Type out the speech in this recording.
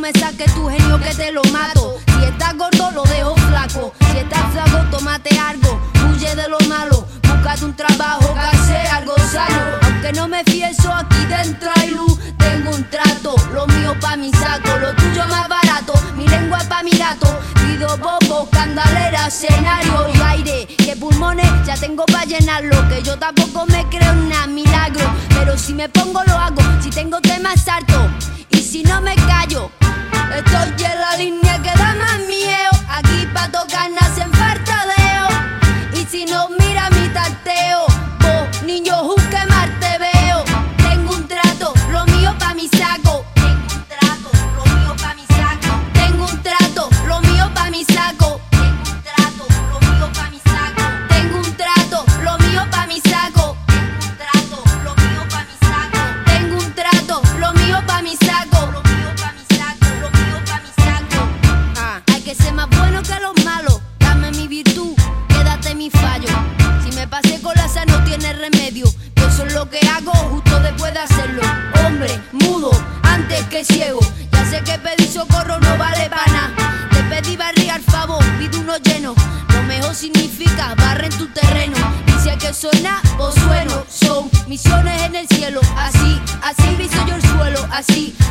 me saques tu genio que te lo mato. Si estás gordo lo dejo flaco, si estás flaco tómate algo. Huye de lo malo, búscate un trabajo que hace algo sano. Aunque no me fieso, aquí dentro hay luz. Tengo un trato, lo mío pa' mi saco, lo tuyo más barato, mi lengua pa' mi gato. Pido bobo, candalera, escenario y aire, que pulmones ya tengo pa' llenarlo. Que yo tampoco me creo en nada milagro, pero si me pongo lo hago, si tengo temas salto y si no me callo. Estoy en la línea que da más miedo, aquí pa' tocar nacen fartadeo. Y si no mira mi tarteo, vos niño juzgue mal te veo. Tengo un trato, lo mío pa' mi saco. Tengo un trato, lo mío pa' mi saco. Tengo un trato, lo mío pa' mi saco. Tengo un trato, lo mío pa' mi saco. Tengo un trato, lo mío pa' mi saco. Tengo un trato, lo mío pa' mi saco. Tengo un trato, lo mío pa' mi saco. Lo mío pa' mi saco, lo mío pa' mi saco. Hay que ser más bueno que los malos. Dame mi virtud, quédate mi fallo. Si me pasé con la sal no tiene remedio. Yo soy lo que hago justo después de hacerlo. Hombre, mudo, antes que ciego. Ya sé que pedir socorro no vale para nada. Te pedí barriga al favor, pido uno lleno. Lo mejor significa barre en tu terreno. Y si hay que sonar, pues sueno. Son misiones en el cielo. Así, así viso yo el suelo. Así,